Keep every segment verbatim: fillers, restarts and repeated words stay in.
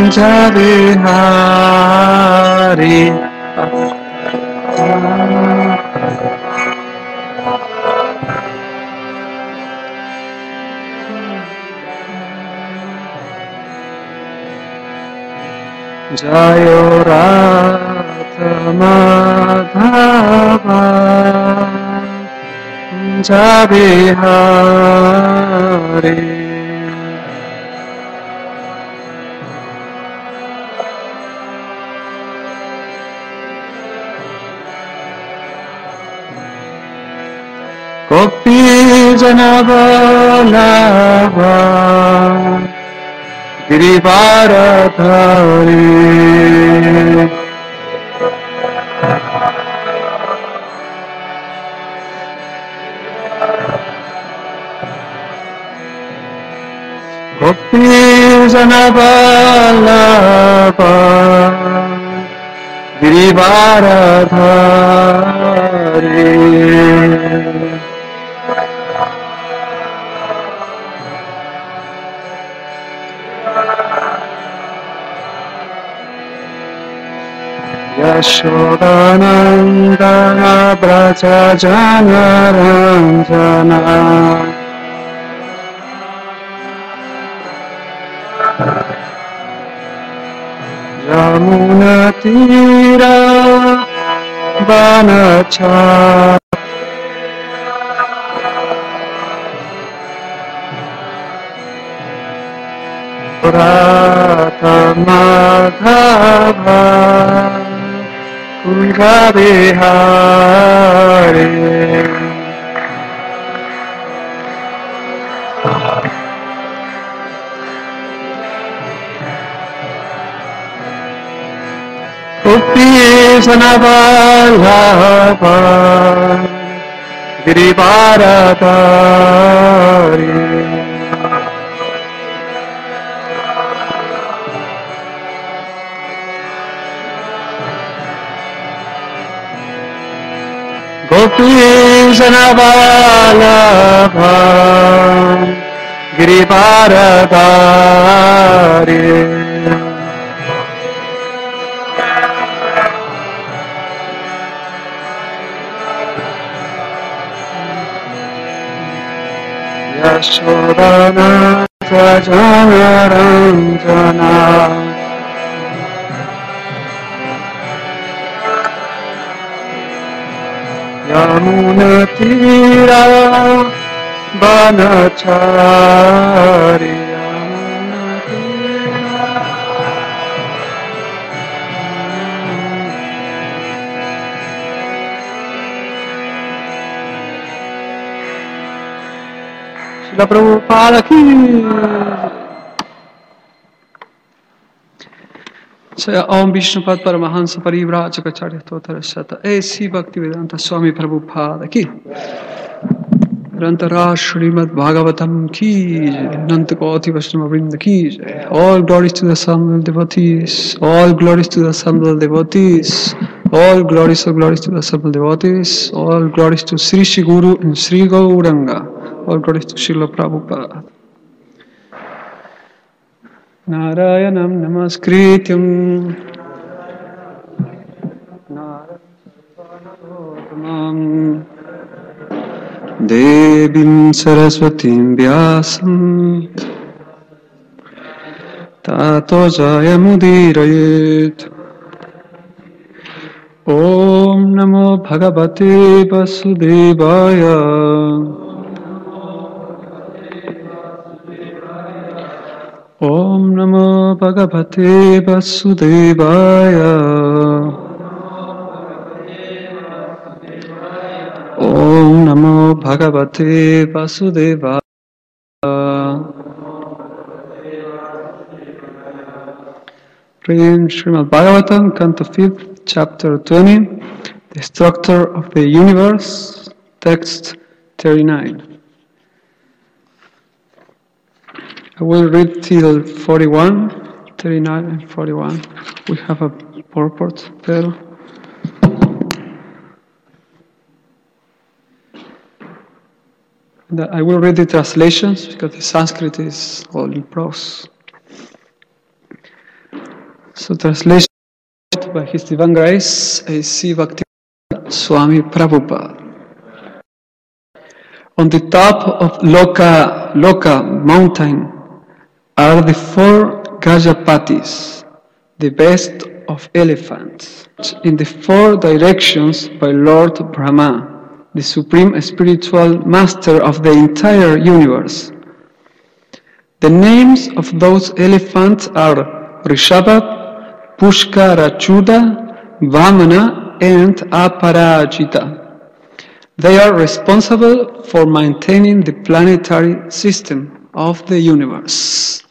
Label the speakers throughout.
Speaker 1: Bihari. Jayo Radha Madhava Kunja Bihari. Gopi Jana Vallabha Girivaradhari. Gopi Jana Vallabha Girivaradhari. Yashodanandana Braja Janaranjana Yamuna Tira Vanacha Radha Madhava Kunja Bihari. Gopi Jana Vallabha Girivaradhari. Gopi Jana Vallabha Girivaradhari. Yashodanandana Janaranjana Yamuna Tira Vanachari. Srila Prabhupada ki Jai. Om Vishnupad Paramahansa Parivrajaka Totara Sata. Aisi Bhaktivedanta Swami Prabhupada ki. Rantara Srimad Bhagavatam ki. Nantakoti Vaishnava Vrinda ki. All glories to the assembled devotees. All glories to the assembled devotees. All glories of glories to the assembled devotees. All glories to Sri Shri Guru and Sri Gauranga. All glories to Srila Prabhupada. Narayanam Namaskrityam Narayanam Devim Saraswatim Vyasam Tato Jayamudirayet. Om Namo Bhagavate Vasudevaya. Om Namo Bhagavate Vasudevaya. Om Namo Bhagavate Vasudevaya. Praying Srimad Bhagavatam, Canto fifth, Chapter twenty, The Structure of the Universe, Text thirty-nine. I will read till forty-one, thirty-nine and forty-one. We have a purport there. I will read the translations because the Sanskrit is all in prose. So translation by His Divine Grace, A C Bhaktivedanta Swami Prabhupada. On the top of Loka, Loka mountain are the four Gajapatis, the best of elephants, in the four directions by Lord Brahma, the supreme spiritual master of the entire universe. The names of those elephants are Rishabha, Pushkarachuda, Vamana, and Aparajita. They are responsible for maintaining the planetary system of the universe.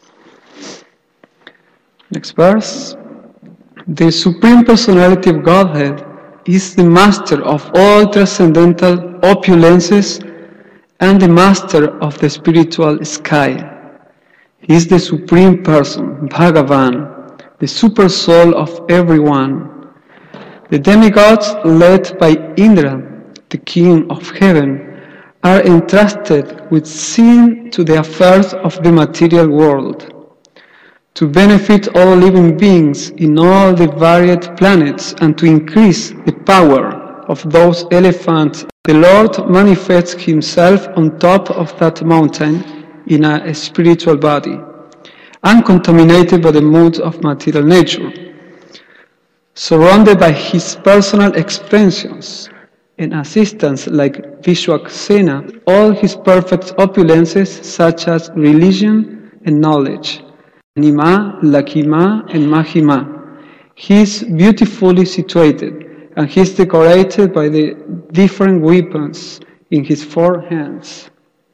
Speaker 1: Next verse. The Supreme Personality of Godhead is the master of all transcendental opulences and the master of the spiritual sky. He is the Supreme Person, Bhagavan, the super soul of everyone. The demigods led by Indra, the king of heaven, are entrusted with seeing to the affairs of the material world, to benefit all living beings in all the varied planets and to increase the power of those elephants. The Lord manifests Himself on top of that mountain in a spiritual body, uncontaminated by the moods of material nature, surrounded by His personal expansions and assistants like Vishwaksena, all His perfect opulences such as religion and knowledge, Nima, Lakima, and Mahima. He is beautifully situated, and he is decorated by the different weapons in his four hands.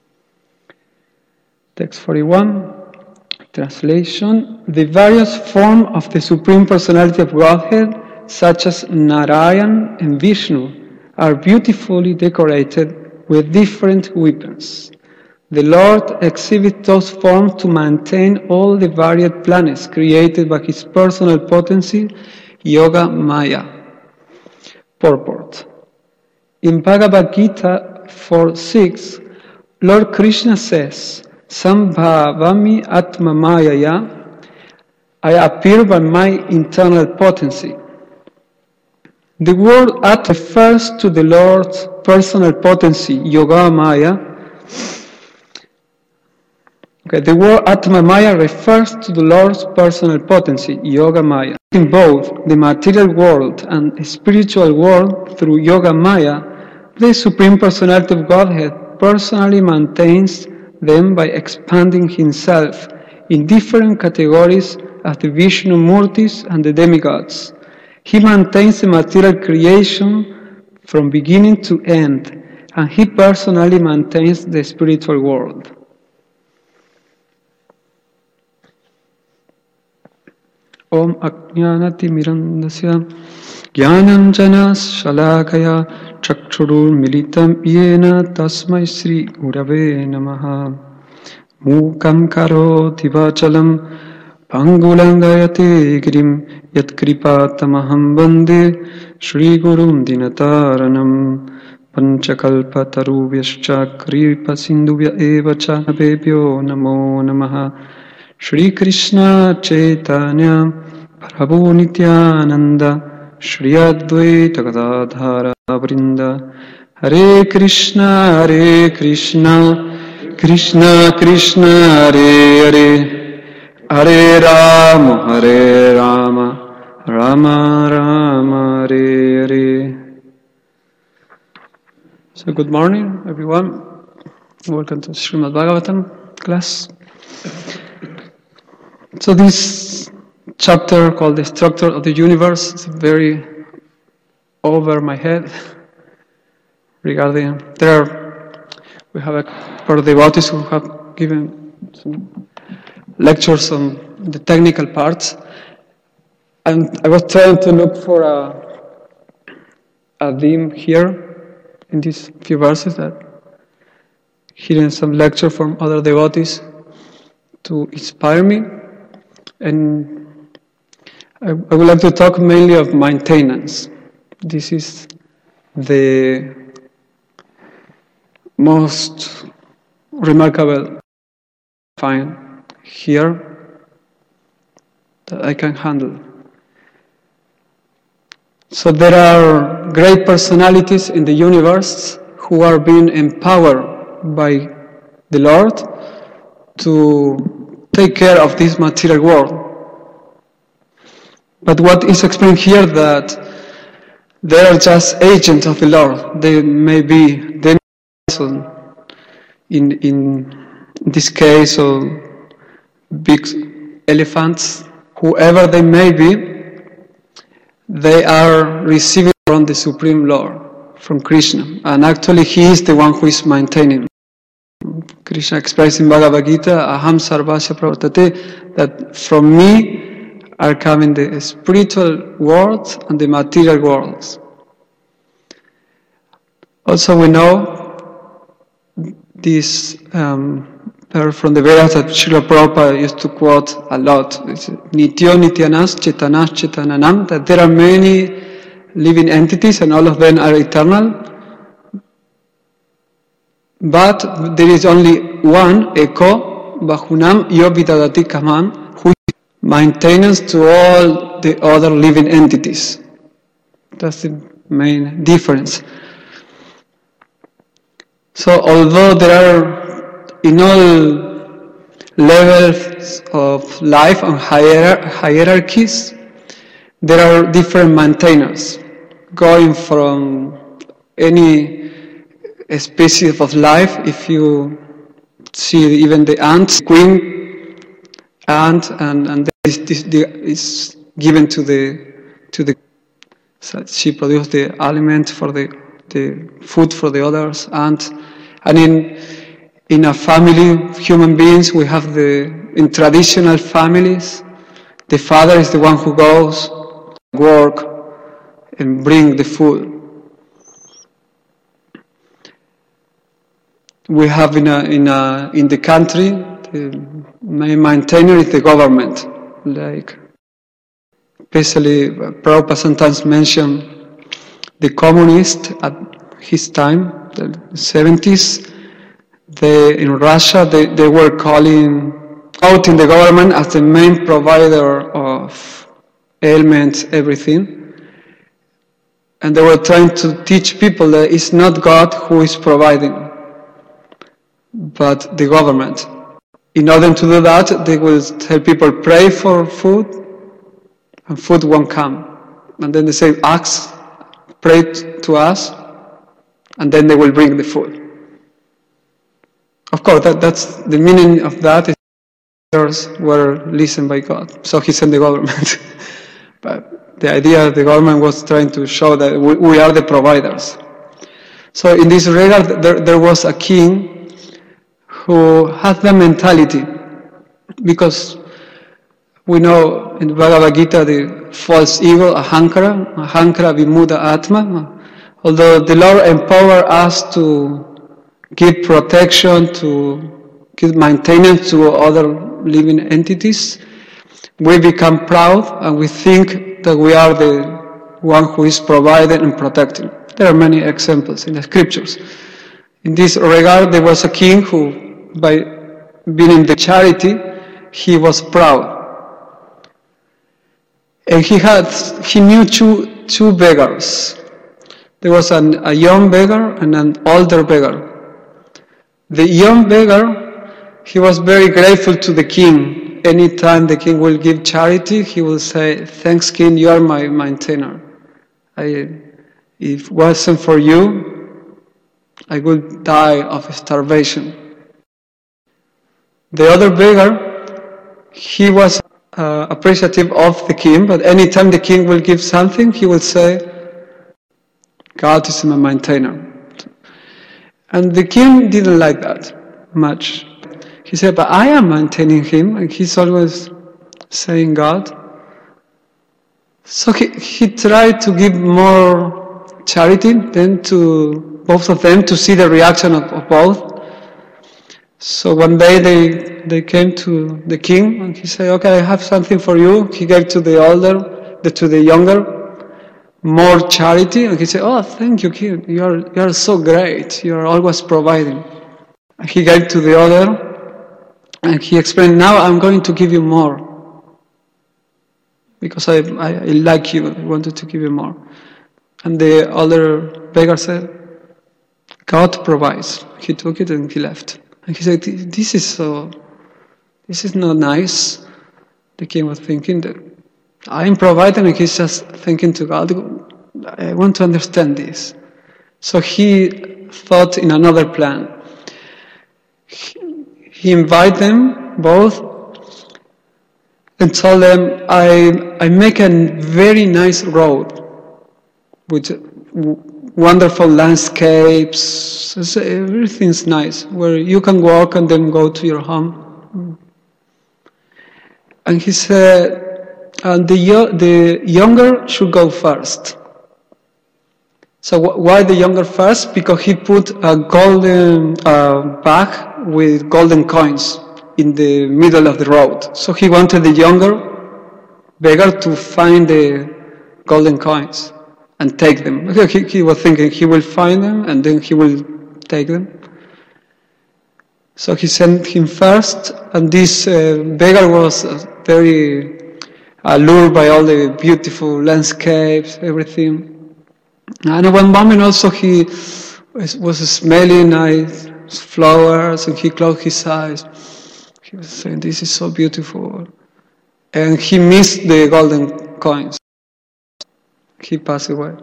Speaker 1: Text forty-one, translation. The various forms of the Supreme Personality of Godhead, such as Narayan and Vishnu, are beautifully decorated with different weapons. The Lord exhibits those forms to maintain all the varied planets created by His personal potency, Yoga Maya. Purport. In Bhagavad Gita four six, Lord Krishna says, Sambhavami Atma Mayaya, I appear by my internal potency. The word Atma refers to the Lord's personal potency, Yoga Maya. Okay, the word Atma Maya refers to the Lord's personal potency, Yoga Maya. In both the material world and the spiritual world through Yoga Maya, the Supreme Personality of Godhead personally maintains them by expanding Himself in different categories as the Vishnu Murtis and the demigods. He maintains the material creation from beginning to end, and He personally maintains the spiritual world. Om Ajnanati Mirandasya Jnananjana Shalakaya Chakshurur Militam Yena Tasmai Sri Gurave Namaha Mukam Karoti Vachalam Pangulangayate Girim Yat Kripatamaham Bande Shri Gurum Dinataranam Panchakalpa Tarubhyascha Kripa Sindhubhya Evacha Bebhyo Namo Namaha Shri Krishna Chaitanya Prabhu Nityananda Shri Advaita Gadadhara Vrinda Hare Krishna Hare Krishna Krishna Krishna Hare Hare Hare Rama Hare Rama Rama Rama Hare Hare. So good morning everyone. Welcome to Srimad Bhagavatam class. So this chapter called The Structure of the Universe is very over my head regarding, there are, we have a part of devotees who have given some lectures on the technical parts, and I was trying to look for a, a theme here in these few verses, that hearing some lecture from other devotees to inspire me. And I, I would like to talk mainly of maintenance. This is the most remarkable find here that I can handle. So there are great personalities in the universe who are being empowered by the Lord to take care of this material world. But what is explained here that they are just agents of the Lord. They may be they may in in this case or big elephants, whoever they may be, they are receiving from the Supreme Lord, from Krishna. And actually he is the one who is maintaining. Krishna expressed in Bhagavad Gita, Aham sarvasya pravartate, that from me are coming the spiritual worlds and the material worlds. Also we know this um, from the Vedas that Srila Prabhupada used to quote a lot. It's Nityo Nityanas Chetanas Chetananam, that there are many living entities and all of them are eternal. But there is only one, Eko, Bahunam Yobidadati Kaman, who is maintenance to all the other living entities. That's the main difference. So although there are in all levels of life and hierarchies, there are different maintainers, going from any species of life. If you see even the ants, queen ant, and and this, this is given to the to the so she produces the aliment for the the food for the others ants, and in in a family, human beings, we have the in traditional families, the father is the one who goes work and bring the food. We have in a, in a, in the country, the main maintainer is the government. Like, especially Prabhupada sometimes mentioned the communists at his time, the seventies. They in Russia they, they were calling out in the government as the main provider of ailments, everything. And they were trying to teach people that it's not God who is providing, but the government. In order to do that, they will tell people pray for food, and food won't come. And then they say, ask, pray to us, and then they will bring the food. Of course, that, that's the meaning of that is others were listened by God. So he sent the government. But the idea of the government was trying to show that we, we are the providers. So in this regard, there, there was a king who had the mentality, because we know in Bhagavad Gita the false ego, ahankara, ahankara vimuda atma. Although the Lord empowered us to give protection, to give maintenance to other living entities, we become proud and we think that we are the one who is providing and protecting. There are many examples in the scriptures. In this regard, there was a king who, by being in the charity, he was proud. And he had, he knew two, two beggars. There was an, a young beggar and an older beggar. The young beggar, he was very grateful to the king. Anytime the king will give charity, he will say, thanks king, you are my maintainer. I, if it wasn't for you, I would die of starvation. The other beggar, he was uh, appreciative of the king, but anytime the king will give something, he will say, God is my maintainer. And the king didn't like that much. He said, but I am maintaining him, and he's always saying God. So he, he tried to give more charity then to both of them to see the reaction of, of both. So one day they, they came to the king, and he said, okay, I have something for you. He gave to the older, the, to the younger, more charity, and he said, oh, thank you, king, you are, you are so great, you are always providing. And he gave to the other, and he explained, now I'm going to give you more. because I, I, I like you, I wanted to give you more. And the other beggar said, God provides. He took it and he left. And he said, this is so, this is not nice. The king was thinking that I'm providing, and he's just thinking to God, I want to understand this. So he thought in another plan. He, he invited them both and told them, I, I make a very nice road with wonderful landscapes, everything's nice, where you can walk and then go to your home. And he said, and the, the younger should go first. So why the younger first? Because he put a golden uh, bag with golden coins in the middle of the road. So he wanted the younger beggar to find the golden coins and take them. He, he was thinking he will find them and then he will take them. So he sent him first, and this uh, beggar was very allured by all the beautiful landscapes, everything. And at one moment also he was smelling nice flowers, and he closed his eyes. He was saying, this is so beautiful. And he missed the golden coins. He passed away.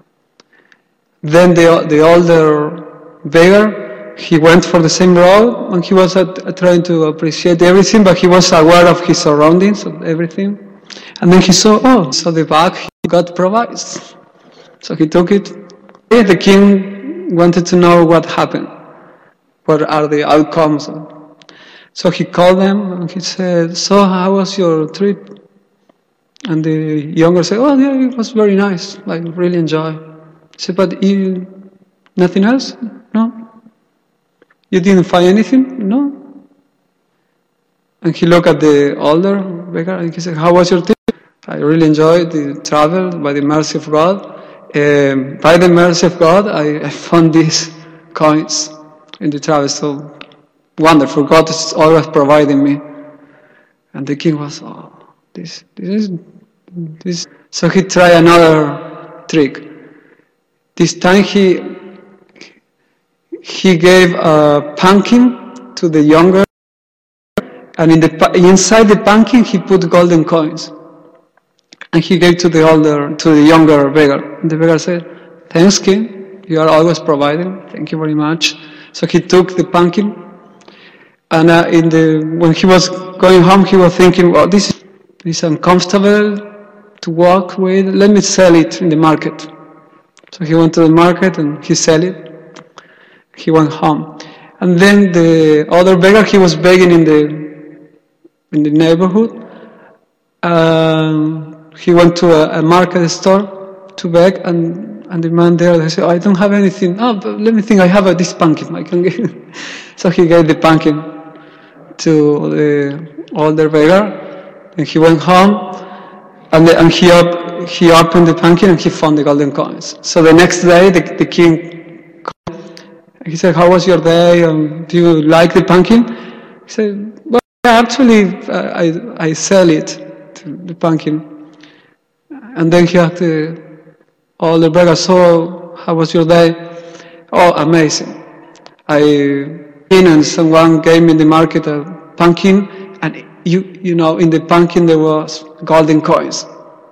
Speaker 1: Then the, the older beggar, he went for the same road, and he was uh, trying to appreciate everything, but he was aware of his surroundings, of everything. And then he saw, oh, so the bag God provides. So he took it. The king wanted to know what happened. What are the outcomes? So he called them and he said, so how was your trip? And the younger said, oh yeah, it was very nice. I really enjoyed. He said, but you, nothing else? No? You didn't find anything? No? And he looked at the older beggar and he said, how was your trip? I really enjoyed the travel by the mercy of God. Um, by the mercy of God, I, I found these coins in the travel. So wonderful. God is always providing me. And the king was, oh, this, this is, this. So he tried another trick. This time he, he gave a pumpkin to the younger, and in the inside the pumpkin he put golden coins. And he gave to the older, to the younger beggar. And the beggar said, thanks, king. You are always providing. Thank you very much. So he took the pumpkin. And uh, in the, when he was going home, he was thinking, oh, this is, this is uncomfortable to walk with. Let me sell it in the market. So he went to the market and he sold it. He went home. And then the other beggar, he was begging in the, in the neighborhood. Um, He went to a, a market store to beg, and, and the man there, they said, oh, I don't have anything. Oh, but let me think, I have a, this pumpkin. I can give it. So he gave the pumpkin to the older beggar, and he went home, and, the, and he, op, he opened the pumpkin, and he found the golden coins. So the next day, the, the king called, he said, how was your day? Um, do you like the pumpkin? He said, well, actually, uh, I, I sell it, to the pumpkin. And then he asked the older beggar, so how was your day? Oh, amazing. I in and someone gave me in the market a pumpkin, and you you know in the pumpkin there was golden coins.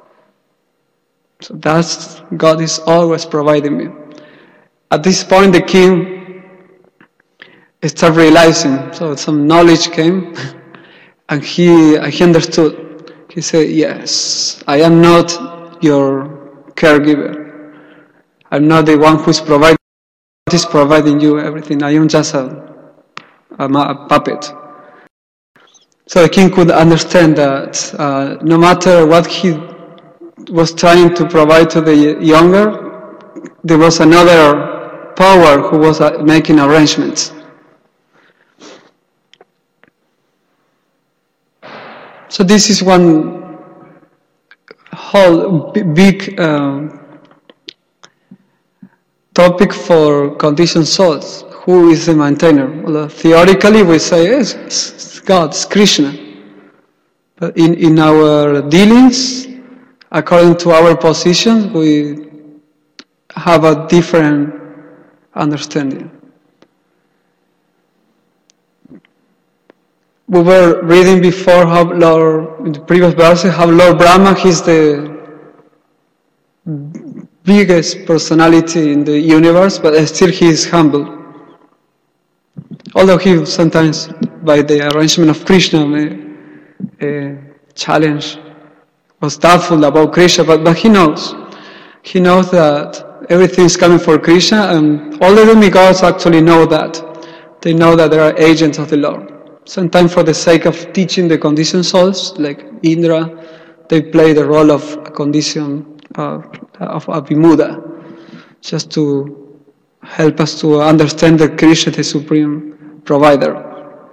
Speaker 1: So that's, God is always providing me. At this point the king started realizing, so some knowledge came, and he he understood. He said, yes, I am not your caregiver. I'm not the one who's providing, God is providing you everything. I am just a, a, a puppet. So the king could understand that uh, no matter what he was trying to provide to the younger, there was another power who was uh, making arrangements. So this is one whole big uh, topic for conditioned souls. Who is the maintainer? Well, uh, theoretically we say yes, it's God, it's Krishna. But in, in our dealings, according to our position, we have a different understanding. We were reading before how Lord, in the previous verses, how Lord Brahma, he's the biggest personality in the universe, but still he is humble. Although he sometimes, by the arrangement of Krishna, may uh, challenge, was doubtful about Krishna, but, but he knows. He knows that everything is coming for Krishna, and all the demigods actually know that. They know that they are agents of the Lord. Sometimes for the sake of teaching the conditioned souls, like Indra, they play the role of a condition uh, of a Vimuda, just to help us to understand that Krishna is the supreme provider.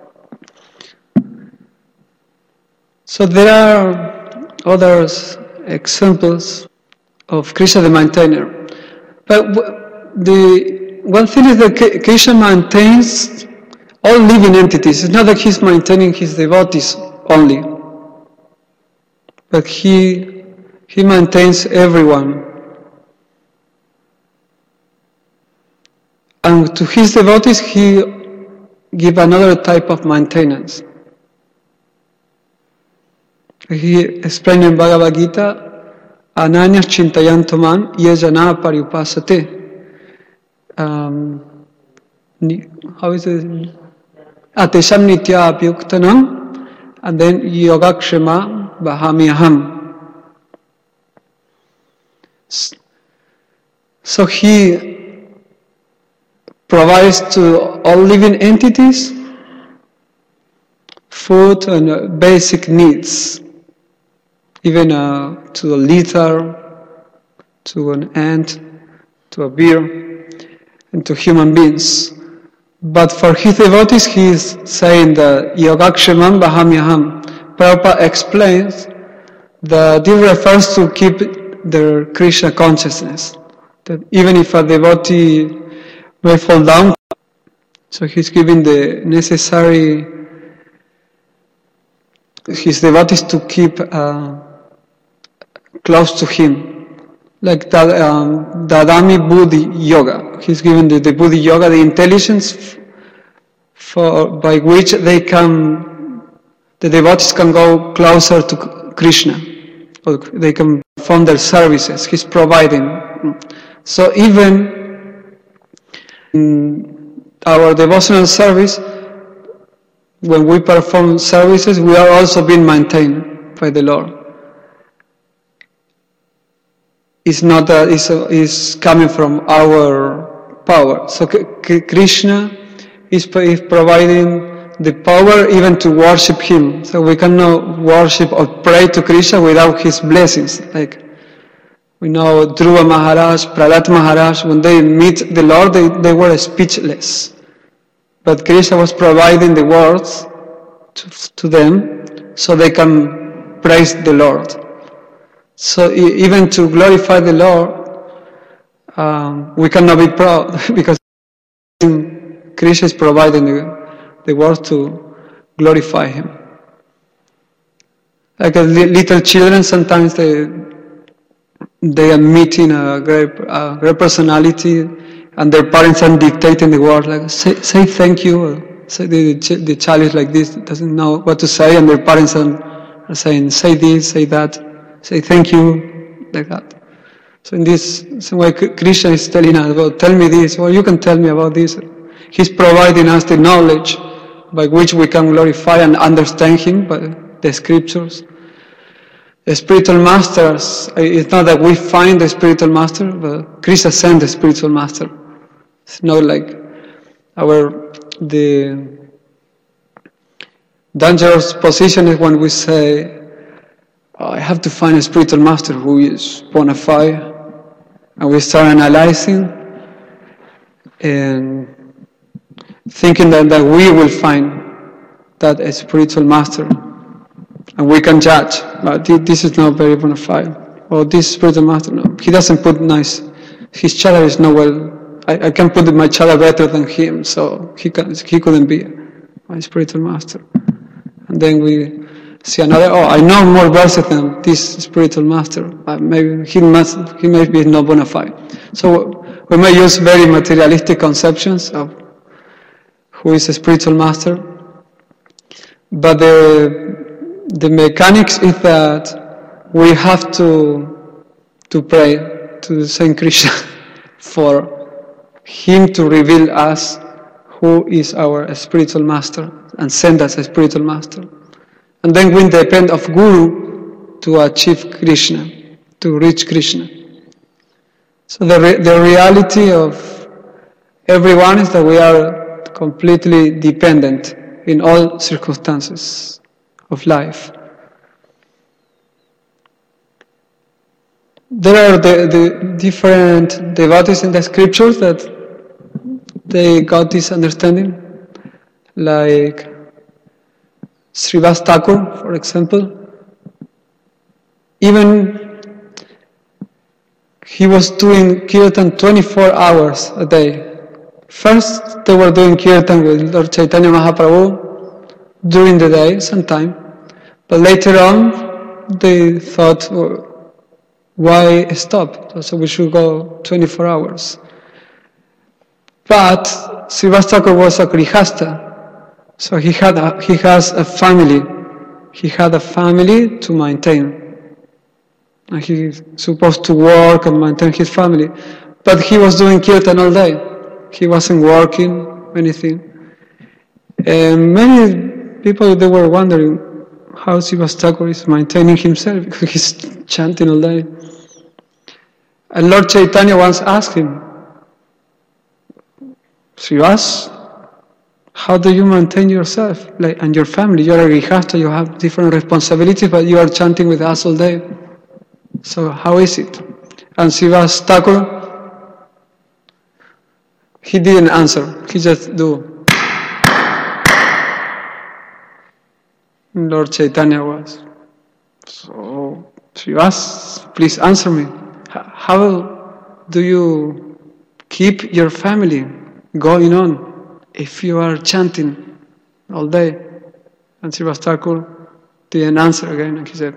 Speaker 1: So there are other examples of Krishna the maintainer. But the one thing is that Krishna maintains all living entities. It's not that he's maintaining his devotees only, but he he maintains everyone. And to his devotees, he gives another type of maintenance. He explained in Bhagavad Gita, Ananya Chintayantaman Yajana Paripasate. Um, how is it? Atesham Nitya Apyuktanam, and then Yogakshema Bahamyaham. So he provides to all living entities food and basic needs, even uh, to a lizard, to an ant, to a bear, and to human beings. But for his devotees, he is saying that Yogakshemam Bahamyaham. Prabhupada explains that this refers to keep their Krishna consciousness. That even if a devotee may fall down, so he's giving the necessary, his devotees to keep uh, close to him. Like that, um, Dadami Buddhi Yoga. He's given the, the Buddhi Yoga, the intelligence for by which they can, the devotees can go closer to Krishna, or they can perform their services. He's providing. So even in our devotional service, when we perform services, we are also being maintained by the Lord. It's not that it's, it's coming from our power. So Krishna is providing the power even to worship Him. So we cannot worship or pray to Krishna without His blessings. Like we know Dhruva Maharaj, Prahlad Maharaj, when they meet the Lord, they, they were speechless. But Krishna was providing the words to, to them so they can praise the Lord. So even to glorify the Lord, um, we cannot be proud because Krishna is providing the, the words to glorify Him. Like a little children, sometimes they they are meeting a great, a great personality, and their parents are dictating the word, like say, say thank you. Or say the, the child is like this, doesn't know what to say, and their parents are, are saying, say this, say that. Say thank you, like that. So in this same way, Krishna is telling us, well, tell me this, or you can tell me about this. He's providing us the knowledge by which we can glorify and understand Him, by the scriptures. The spiritual masters, it's not that we find the spiritual master, but Krishna sent the spiritual master. It's not like our, the dangerous position is when we say, I have to find a spiritual master who is bona fide, and we start analyzing and thinking that, that we will find that a spiritual master, and we can judge, but this is not very bona fide, or this spiritual master, no, he doesn't put nice, his chara is not well, I, I can put my chara better than him, so he, can, he couldn't be my spiritual master. And then we see another, oh, I know more verses than this spiritual master. But maybe he must, he may be not bona fide. So we may use very materialistic conceptions of who is a spiritual master. But the, the mechanics is that we have to, to pray to Saint Krishna for him to reveal us who is our spiritual master and send us a spiritual master. And then we depend of Guru to achieve Krishna, to reach Krishna. So the, re- the reality of everyone is that we are completely dependent in all circumstances of life. There are the, the different devotees in the scriptures that they got this understanding, like Srivas Thakur, for example. Even he was doing kirtan twenty-four hours a day. First, they were doing kirtan with Lord Chaitanya Mahaprabhu during the day, sometime. But later on, they thought, well, why stop? So we should go twenty-four hours. But Srivas Thakur was a grihasta, so he had a, he has a family. He had a family to maintain, and he's supposed to work and maintain his family. But he was doing kirtan all day. He wasn't working anything. And many people, they were wondering how Srivas Thakur is maintaining himself because he's chanting all day. And Lord Chaitanya once asked him, Srivas, how do you maintain yourself like, and your family? You are a grihasta, you have different responsibilities, but you are chanting with us all day. So how is it? And Srivas Thakur, he didn't answer. He just do. Lord Chaitanya was, so Srivas, please answer me. How do you keep your family going on if you are chanting all day? And Srivas Thakur didn't answer again, and he said.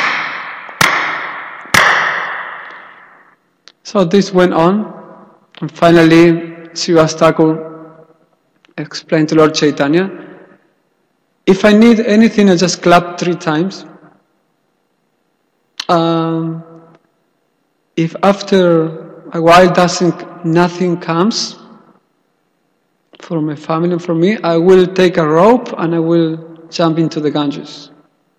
Speaker 1: So this went on, and finally Srivas Thakur explained to Lord Chaitanya, if I need anything, I just clap three times. Um, if after a while doesn't nothing comes for my family and for me, I will take a rope and I will jump into the Ganges.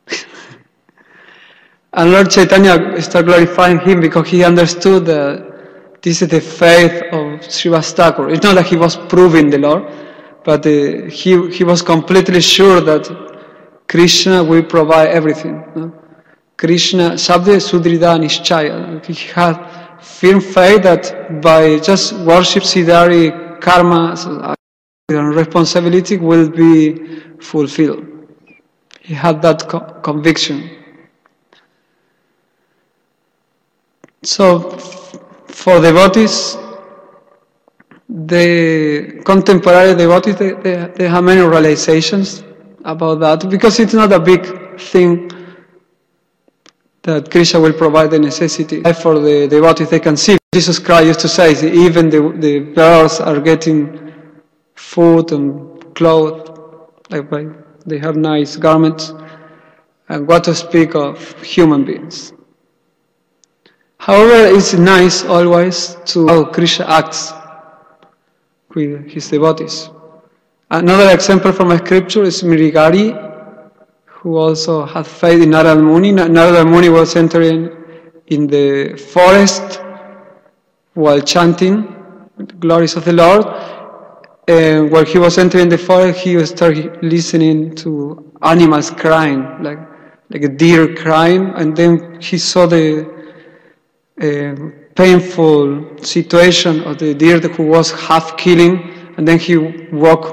Speaker 1: And Lord Chaitanya started glorifying him because he understood that this is the faith of Srivas Thakur. It's not that he was proving the Lord, but uh, he, he was completely sure that Krishna will provide everything. No? Krishna, Sabde Sudrida Nishchaya. He had firm faith that by just worship Siddhari, karma, and responsibility will be fulfilled. He had that co- conviction. So, for devotees, the contemporary devotees, they, they, they have many realizations about that, because it's not a big thing that Krishna will provide the necessity for the devotees. They can see. Jesus Christ used to say, even the, the birds are getting food and clothes, like by, they have nice garments, and what to speak of human beings. However, it's nice always to how Krishna acts with his devotees. Another example from a scripture is Mrigari, who also had faith in Narada Muni. Narada Muni was entering in the forest while chanting the glories of the Lord. And while he was entering the forest, he started listening to animals crying, like like a deer crying, and then he saw the uh, painful situation of the deer who was half killing, and then he walked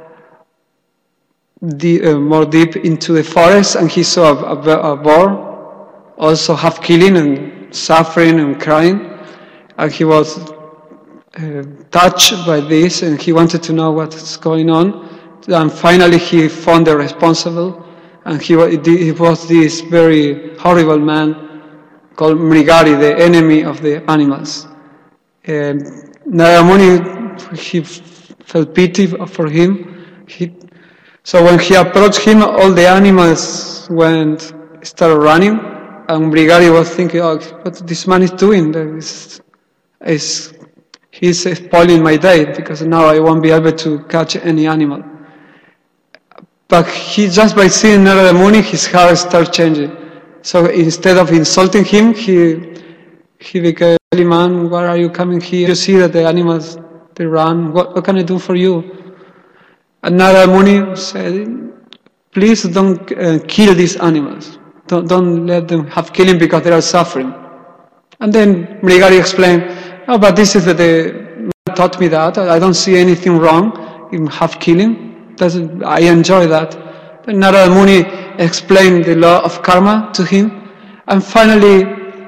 Speaker 1: the, uh, more deep into the forest, and he saw a, a, a boar also half killing and suffering and crying, and he was uh, touched by this, and he wanted to know what's going on. And finally he found the responsible, and he, he was this very horrible man called Mrigari, the enemy of the animals. And Narada Muni, he felt pity for him. He, so when he approached him, all the animals went, started running, and Mrigari was thinking, oh, what this man is doing? Is, is, he's spoiling my day, because now I won't be able to catch any animal. But he, just by seeing Narada Muni, his heart started changing. So instead of insulting him, he he became, man, why are you coming here? You see that the animals, they run. What, what can I do for you? And Narada Muni said, please don't uh, kill these animals. Don't, don't let them have killing because they are suffering. And then Mrigari explained, oh, but this is that the man taught me that. I don't see anything wrong in have killing. Doesn't, I enjoy that. Then Narada Muni explained the law of karma to him. And finally,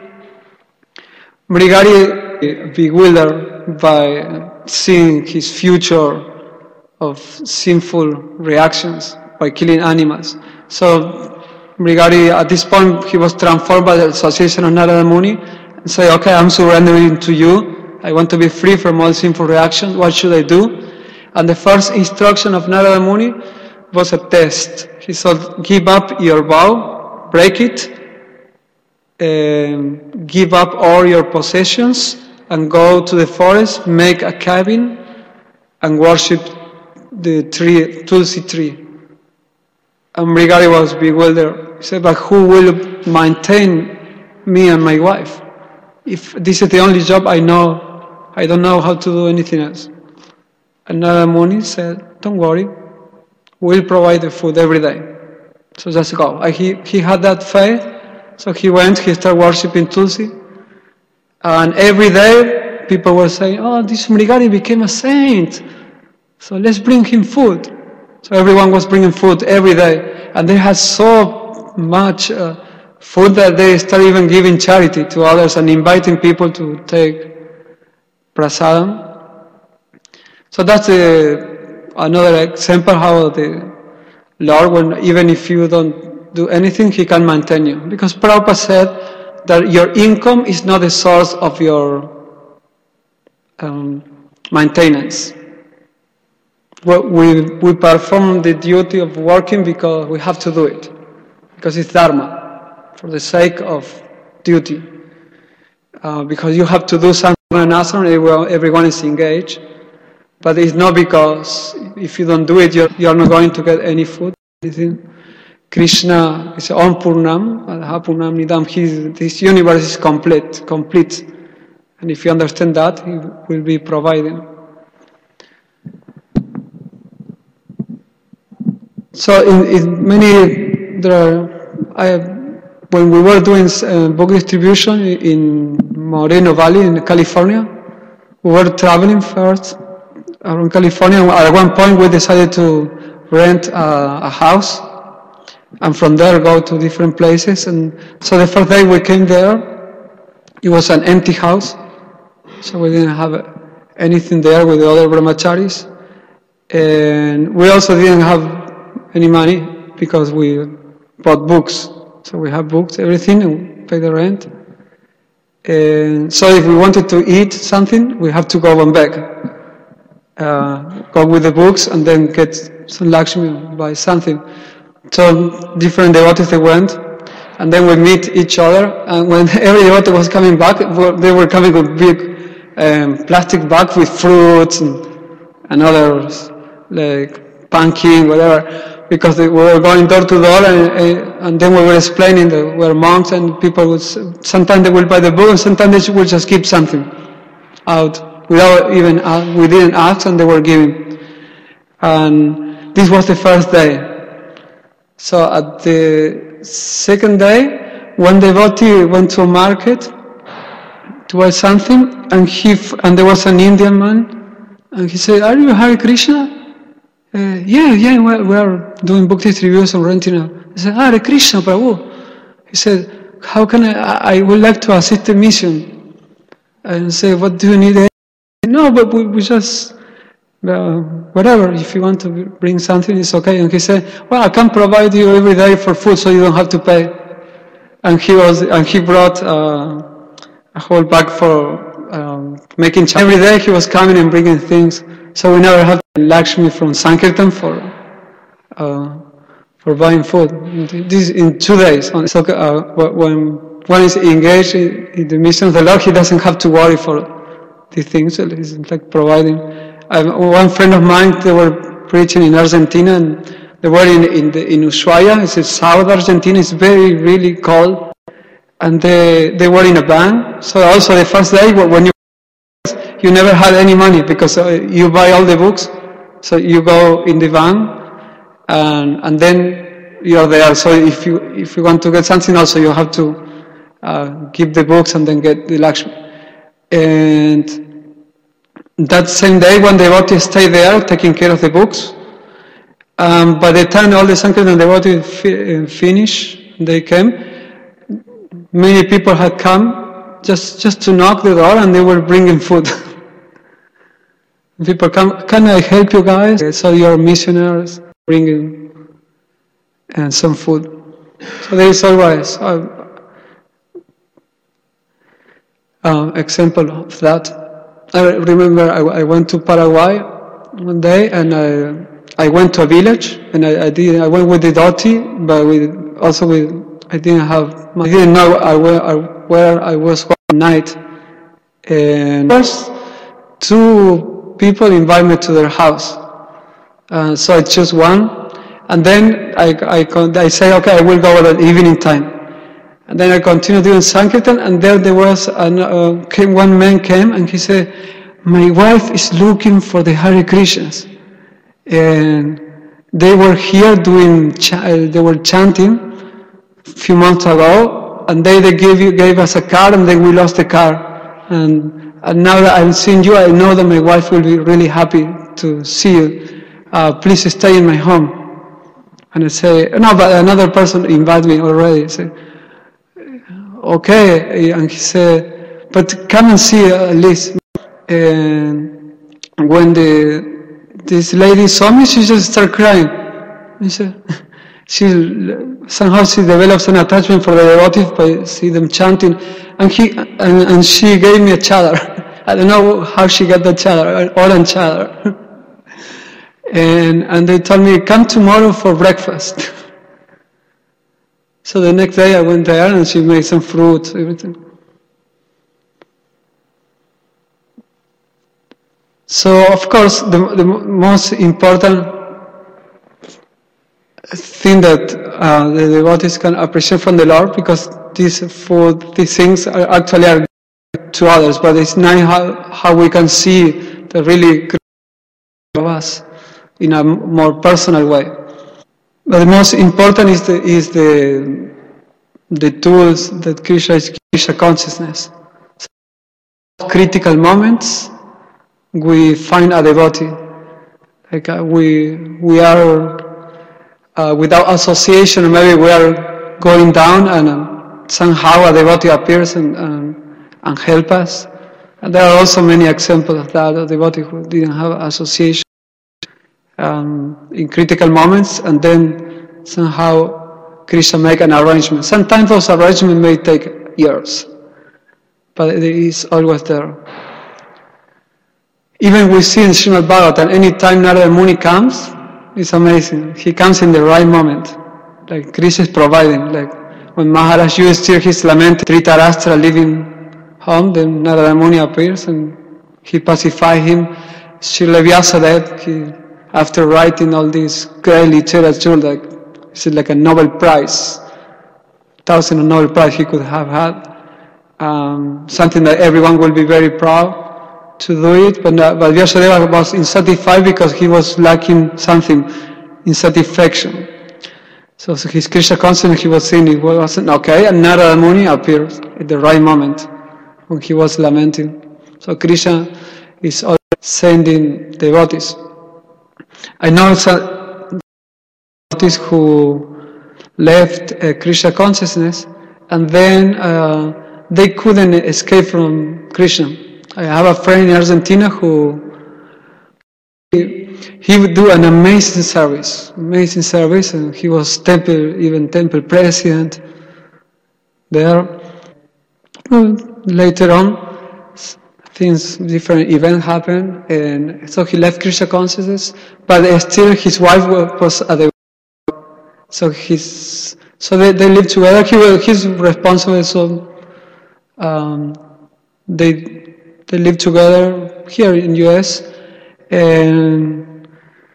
Speaker 1: Mrigari, bewildered by seeing his future of sinful reactions by killing animals. So Mrigari, at this point, he was transformed by the association of Narada Muni and said, okay, I'm surrendering to you. I want to be free from all sinful reactions. What should I do? And the first instruction of Narada Muni was a test. He said, give up your vow, break it, um, give up all your possessions, and go to the forest, make a cabin, and worship the tree, Tulsi tree. And Mrigari was bewildered. He said, but who will maintain me and my wife? If this is the only job I know, I don't know how to do anything else. And Narada Muni said, don't worry, we'll provide the food every day. So just go. And he, he had that faith, so he went, he started worshipping Tulsi. And every day, people were saying, oh, this Mrigari became a saint, so let's bring him food. So everyone was bringing food every day. And they had so much uh, food that they started even giving charity to others and inviting people to take prasadam. So that's a, another example how the Lord, when, even if you don't do anything, He can maintain you. Because Prabhupada said that your income is not the source of your um, maintenance. We, we perform the duty of working because we have to do it. Because it's dharma, for the sake of duty. Uh, because you have to do something and everyone, everyone is engaged. But it's not because if you don't do it, you're, you're not going to get any food, anything. Krishna is Om Purnam, Ha Purnam Nidam. His, this universe is complete, complete. And if you understand that, He will be providing. So in, in many, there are, I, when we were doing uh, book distribution in Moreno Valley in California, we were traveling first around California. At one point we decided to rent a, a house and from there go to different places. And so the first day we came there, it was an empty house, so we didn't have anything there with the other brahmacharis. And we also didn't have any money because we bought books. So we have books, everything, and pay the rent. And so if we wanted to eat something, we have to go and beg. Uh, go with the books and then get some Lakshmi, buy something. So different devotees, they went, and then we meet each other, and when every devotee was coming back, they were coming with big um, plastic bags with fruits and, and others, like pumpkin, whatever. Because we were going door to door, and, and then we were explaining that we're monks, and people would, sometimes they will buy the book, and sometimes they will just keep something out without even, uh, we didn't ask, and they were giving. And this was the first day. So at the second day, one devotee went to a market to buy something, and he, and there was an Indian man, and he said, "Are you Hare Krishna?" Uh, yeah, yeah, we are, we are doing book distribution, renting a... I said, Hare Krishna, Prabhu. He said, how can I, I would like to assist the mission. And say, what do you need? No, but we, we just uh, whatever, if you want to bring something, it's okay. And he said, well, I can provide you every day for food so you don't have to pay. And he was, and he brought uh, a whole bag for um, making chai. Every day he was coming and bringing things. So we never had Lakshmi from Sankirtan for uh, for buying food. This in two days. So uh, when one is engaged in, in the mission of the Lord, he doesn't have to worry for these things. So he's like providing. Um, one friend of mine, they were preaching in Argentina, and they were in in, the, in Ushuaia. It's in South Argentina. It's very really cold, and they they were in a van. So also the first day when you you never had any money because uh, you buy all the books. So you go in the van. And, and then you're there. So if you if you want to get something, also you have to uh, give the books and then get the Lakshmi. And that same day, one devotee stayed there taking care of the books. Um, by the time all the Sankirtan devotees fi- finished, they came. Many people had come just just to knock the door, and they were bringing food. People come, can I help you guys? So you're missionaries. Bringing and some food. So there is always an uh, example of that. I remember I, I went to Paraguay one day, and I I went to a village, and I, I did I went with the dhoti, but with also with I didn't have I didn't know I, where, I, where I was one night, and first two people invited me to their house. Uh, so I chose one, and then I, I, I say, okay, I will go at the evening time. And then I continued doing Sankirtan, and there there was, an, uh, came, one man came, and he said, my wife is looking for the Hare Krishnas. And they were here doing, ch- they were chanting a few months ago, and they, they gave, you, gave us a car, and then we lost the car. And, and now that I'm seeing you, I know that my wife will be really happy to see you. Uh, please stay in my home. And I say, no, but another person invited me already. I say, okay. And he said, but come and see at least. And when the this lady saw me, she just started crying. And she, she somehow she develops an attachment for the devotees by see them chanting. And he and, and she gave me a chadar. I don't know how she got the chadar, orange chadar. And, and they told me, come tomorrow for breakfast. So the next day I went there, and she made some fruit, everything. So of course, the, the most important thing that uh, the devotees can appreciate from the Lord, because these food, these things are actually are to others, but it's nice how, how we can see the really of us in a more personal way. But the most important is the is the the tools that Krishna is Krishna consciousness. So critical moments, we find a devotee. Like uh, we we are uh, without association, maybe we are going down, and um, somehow a devotee appears and um, and help us. And there are also many examples of that, of devotees who didn't have association. Um, in critical moments, and then somehow Krishna make an arrangement. Sometimes those arrangements may take years, but it is always there. Even we see in Srimad Bhagavatam, any time Narada Muni comes, it's amazing. He comes in the right moment. Like Krishna is providing. Like when Maharaj Yudhishthira is lamenting Dhritarashtra leaving home, then Narada Muni appears and he pacifies him. Srila Vyasadeva, he after writing all this great literature, like it's like a Nobel Prize, thousand of Nobel Prize he could have had, um, something that everyone will be very proud to do it. But, uh, but Vyasadeva was insatisfied because he was lacking something, insatisfaction. So, so his Krishna consciousness, he was saying it wasn't okay, and Narada Muni appeared at the right moment when he was lamenting. So Krishna is always sending devotees. I know some devotees who left uh, Krishna consciousness, and then uh, they couldn't escape from Krishna. I have a friend in Argentina who he would do an amazing service, amazing service, and he was temple, even temple president there. Well, later on, things, different events happened, and so he left Krishna consciousness, but still his wife was at the. So he's, so they, they lived together. He was, he's responsible, so um, they they lived together here in U S and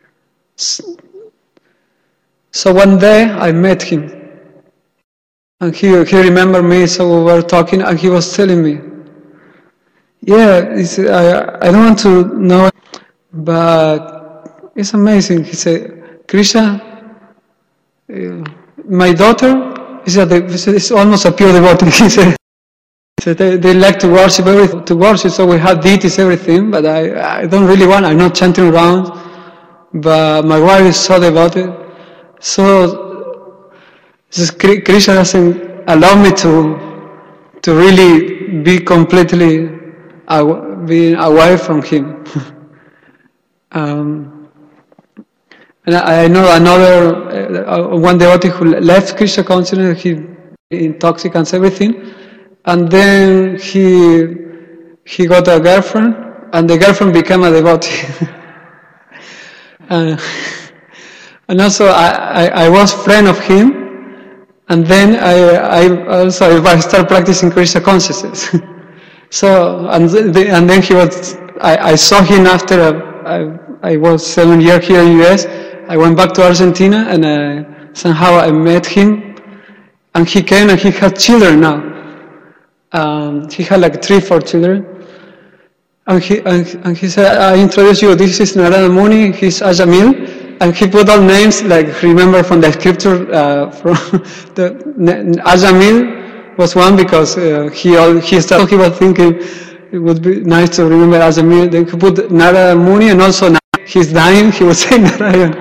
Speaker 1: so one day I met him, and he he remembered me. So we were talking, and he was telling me, "Yeah, it's, I I don't want to know, but it's amazing." He said, "Krishna, uh, my daughter is a, is almost a pure devotee." He said. So they, they like to worship everything, to worship, so we have deities, everything, but I, I don't really want, I'm not chanting around, but my wife is so devoted, so just Krishna doesn't allow me to to really be completely aw- being away from him. um, and I, I know another, uh, one devotee who left Krishna consciousness, he intoxicants everything, and then he he got a girlfriend, and the girlfriend became a devotee. uh, and also, I, I, I was friend of him, and then I, I also I started practicing Krishna consciousness. So and the, and then he was I, I saw him after a, I I was seven years here in U S. I went back to Argentina, and I, somehow I met him, and he came and he had children now. Um, he had like three, four children, and he and, and he said, "I introduce you. This is Narada Muni. He's Ajamil," and he put all names like remember from the scripture. Uh, from the Ajamil was one because uh, he all, he started. He was thinking it would be nice to remember Ajamil. Then he put Narada Muni, and also he's dying. He was saying Narayan.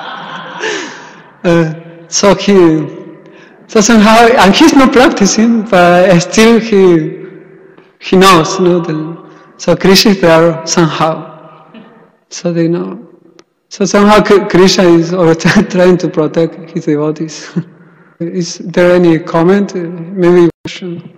Speaker 1: Uh, so he. So somehow, and he's not practicing, but still he he knows, you know. The, so Krishna is there somehow, so they know. So somehow Krishna is trying to protect his devotees. Is there any comment? Maybe question.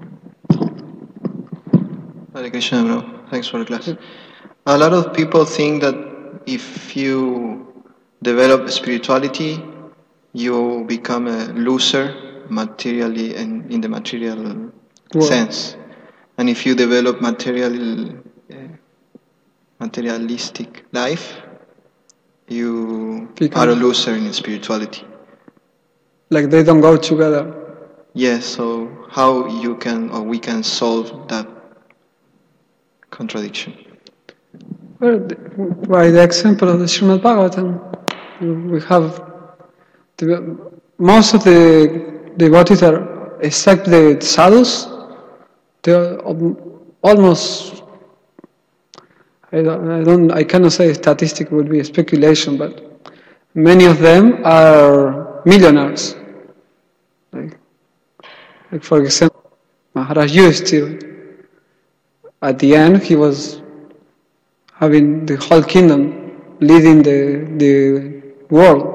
Speaker 2: Hare Krishna, bro. Thanks for the class. A lot of people think that if you develop spirituality, you become a loser materially and in the material well, sense, and if you develop material, uh, materialistic life, you become are a loser in spirituality.
Speaker 1: Like they don't go together.
Speaker 2: Yes. So how you can or we can solve that contradiction?
Speaker 1: Well, by the example of the Srimad Bhagavatam, we have. The, most of the devotees are, except the sadhus, they are almost. I don't, I don't. I cannot say statistic would be a speculation, but many of them are millionaires. Like, like for example, Maharaj Yudhishthira. At the end, he was having the whole kingdom, leading the the world.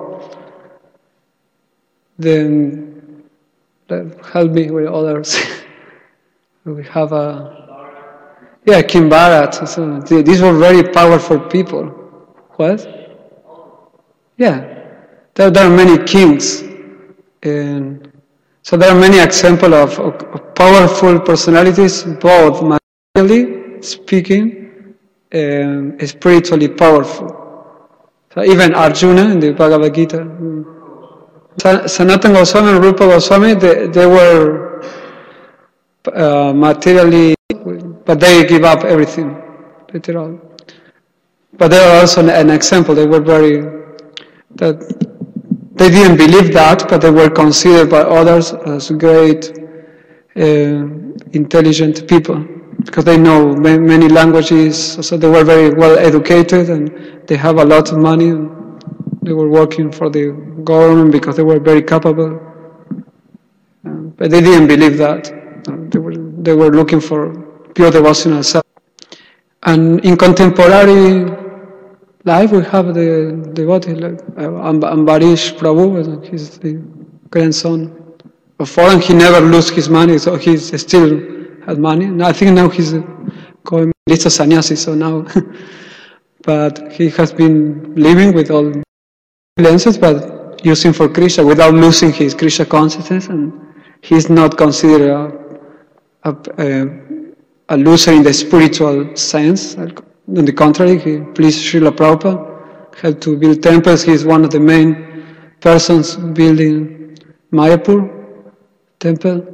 Speaker 1: Then help me with others. We have a yeah, King Bharat. So these were very powerful people. What? Yeah, there, there are many kings, and so there are many examples of, of, of powerful personalities, both materially speaking and spiritually powerful. So even Arjuna in the Bhagavad Gita. Sanatana Goswami and Rupa Goswami, they, they were uh, materially, but they give up everything, literally. But they are also an, an example. They were very, that they didn't believe that, but they were considered by others as great, uh, intelligent people, because they know many languages, so they were very well educated, and they have a lot of money. And they were working for the government because they were very capable, uh, but they didn't believe that. Uh, they were they were looking for pure devotional self. And in contemporary Live we have the devotee like uh, Ambarish Prabhu, he's the grandson of foreign. He never lose his money, so he still has money. And I think now he's going Lisa Sannyasi, so now, but he has been living with all lenses, but using for Krishna without losing his Krishna consciousness, and he's not considered a, a, a, a loser in the spiritual sense. On the contrary, he pleased Srila Prabhupada, helped to build temples. He's one of the main persons building Mayapur temple.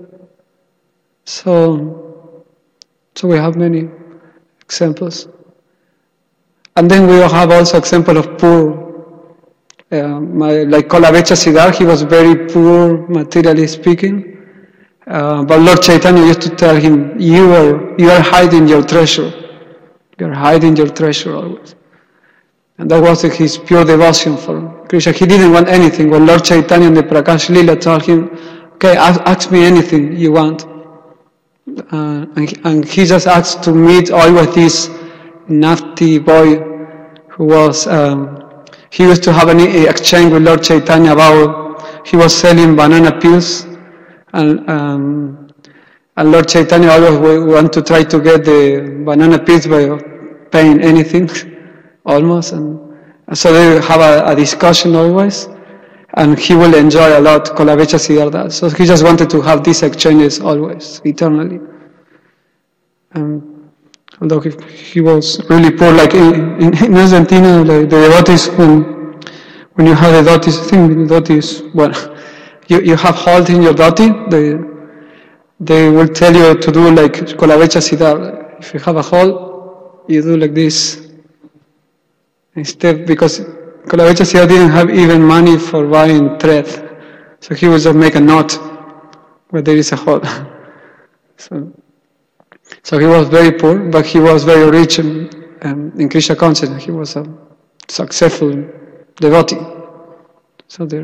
Speaker 1: So, so we have many examples. And then we have also example of poor, uh, my, like Kolavecha Siddhar, he was very poor materially speaking. Uh, but Lord Chaitanya used to tell him, you are, you are hiding your treasure. You are hiding your treasure always. And that was his pure devotion for Krishna. He didn't want anything. When Lord Chaitanya and the Prakash Lila told him, okay, ask me anything you want. Uh, and, and he just asked to meet always this naughty boy who was, um, he used to have an exchange with Lord Chaitanya about, he was selling banana peels, and um, and Lord Chaitanya always want to try to get the banana peels by paying anything, almost, and, and so they have a, a discussion always, and he will enjoy a lot Kolavecha Siddhartha. So he just wanted to have these exchanges always, eternally. Um, although he, he was really poor, like in, in, in Argentina, like the devotees, when when you have the devotees thing, the devotees, well, you, you have halt in your devotee, they, they will tell you to do like Kolavecha Siddhartha. If you have a hole, you do like this. Instead, because Kolavecha Siddhartha didn't have even money for buying thread, so he would just make a knot where there is a hole. so, so he was very poor, but he was very rich in, um, in Krishna consciousness. He was a successful devotee. So there.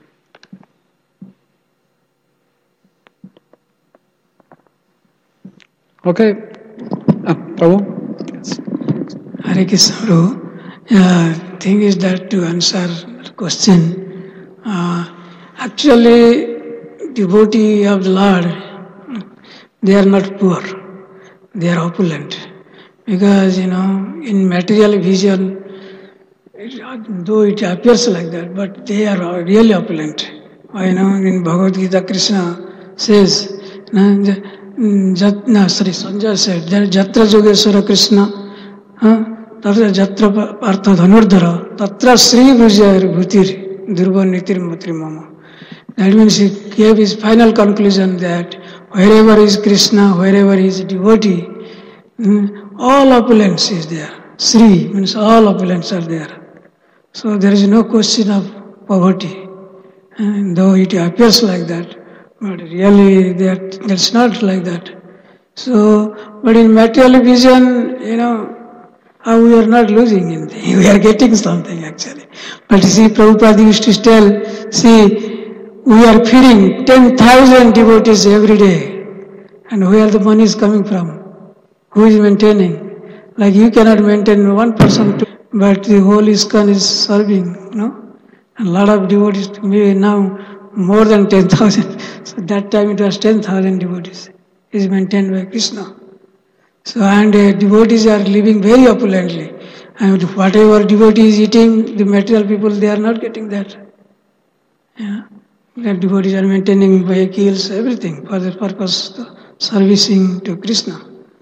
Speaker 1: Okay, ah, Prabhu. Yes.
Speaker 3: Hare Krishna, Prabhu. Uh, thing is that to answer the question, uh, actually, devotee of the Lord, they are not poor, they are opulent. Because, you know, in material vision, it, though it appears like that, but they are really opulent. You know, in Bhagavad Gita, Krishna says, Jat, no, sorry, Sanjay said, Jatra Yogeshwara Krishna, huh? Tatra Jatra Partha Dhanurdhara, Tatra Sri Vijayar Bhutir, Durva Nitir Matri Mama. That means he gave his final conclusion that wherever is Krishna, wherever is devotee, all opulence is there. Sri means all opulence are there. So there is no question of poverty. And though it appears like that, but really that, that's not like that. So, but in material vision, you know, how we are not losing anything, we are getting something actually. But see, Prabhupada used to tell, see, we are feeding ten thousand devotees every day. And where the money is coming from? Who is maintaining? Like you cannot maintain one person, to, but the whole ISKCON is serving, you know. And a lot of devotees, maybe now more than ten thousand. So that time it was ten thousand devotees. Is maintained by Krishna. So and uh, devotees are living very opulently. And whatever devotee is eating, the material people, they are not getting that. Yeah. The devotees are maintaining vehicles, everything for the purpose of servicing to Krishna.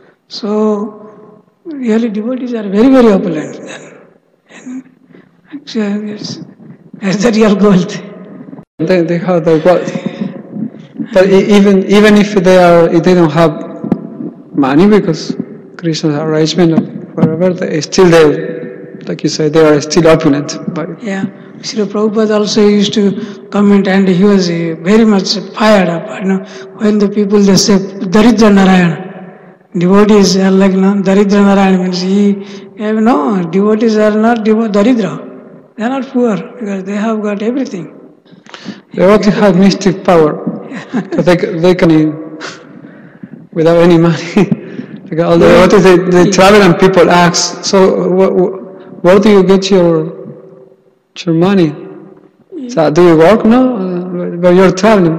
Speaker 3: So really devotees are very, very opulent then. And actually it's, that's the real gold.
Speaker 1: They, they have the wealth. But even even if they are, if they don't have money, because Krishna's arrangement or whatever, they still there, like you said, they are still opulent. But
Speaker 3: yeah, Srila Prabhupada also used to comment, and he was uh, very much fired up. You know, when the people they say Daridra Narayana, devotees are like no, Daridra Narayana means he, yeah, no, devotees are not devo- Daridra, they are not poor because they have got everything.
Speaker 1: Devotees have mystic power. Because they, they can eat without any money. Like all the devotees, they, they travel and people ask, so what, where do you get your your money? So do you work? No, uh, but you're traveling.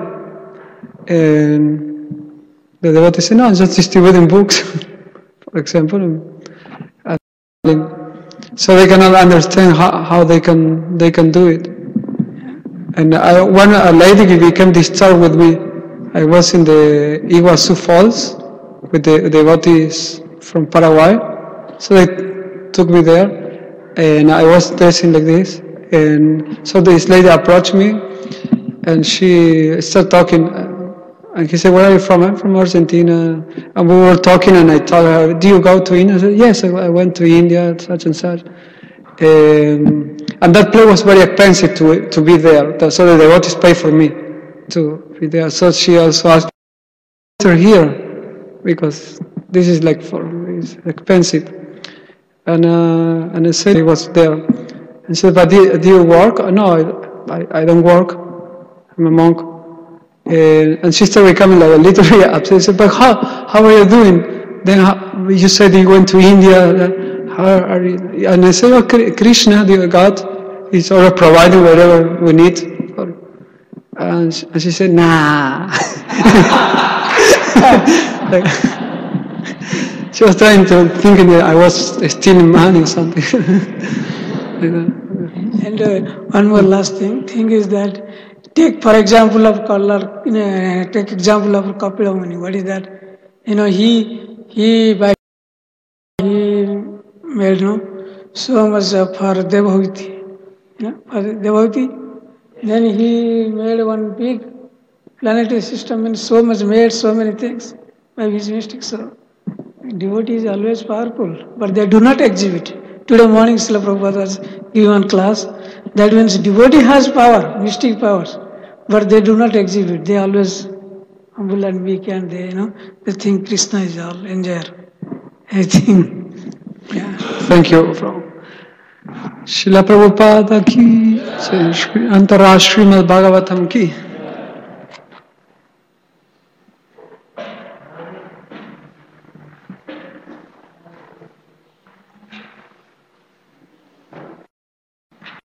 Speaker 1: And the devotee said, no, I'm just distributing books, for example. And so they cannot understand how, how they can they can do it. And I, one a lady became disturbed with me. I was in the Iguazu Falls with the devotees from Paraguay. So they took me there, and I was dressing like this. And so this lady approached me, and she started talking. And he said, where are you from? I'm from Argentina. And we were talking, and I told her, do you go to India? I said, yes, I went to India, such and such. Um, and that place was very expensive to to be there. So the devotees paid for me to be there. So she also asked her here, because this is like for it's expensive. And uh, and I said he was there. And said, but do, do you work? No, I, I, I don't work. I'm a monk. And, and she started becoming like a little bit upset. She said, but how, how are you doing? Then how, you said you went to India. How are you? And I said, oh, Krishna, the God, is already providing whatever we need. And she, and she said, nah. Like, she was trying to thinking that I was stealing money or something.
Speaker 3: And uh, one more last thing. Thing is that, take for example of Kallar, you know, take example of Kapila Muni. What is that? You know, he he by he made no so much uh, for Devabhuti. You know, for Devabhuti. Then he made one big planetary system and so much made so many things by his mystics. So devotee is always powerful, but they do not exhibit. Today morning Srila Prabhupada was giving one class. That means devotee has power, mystic powers, but they do not exhibit. They always humble and weak, and they, you know, they think Krishna is all enjoyer. I think, yeah.
Speaker 1: Thank you. Srila Prabhupada ki, Antara Srimad Bhagavatam ki.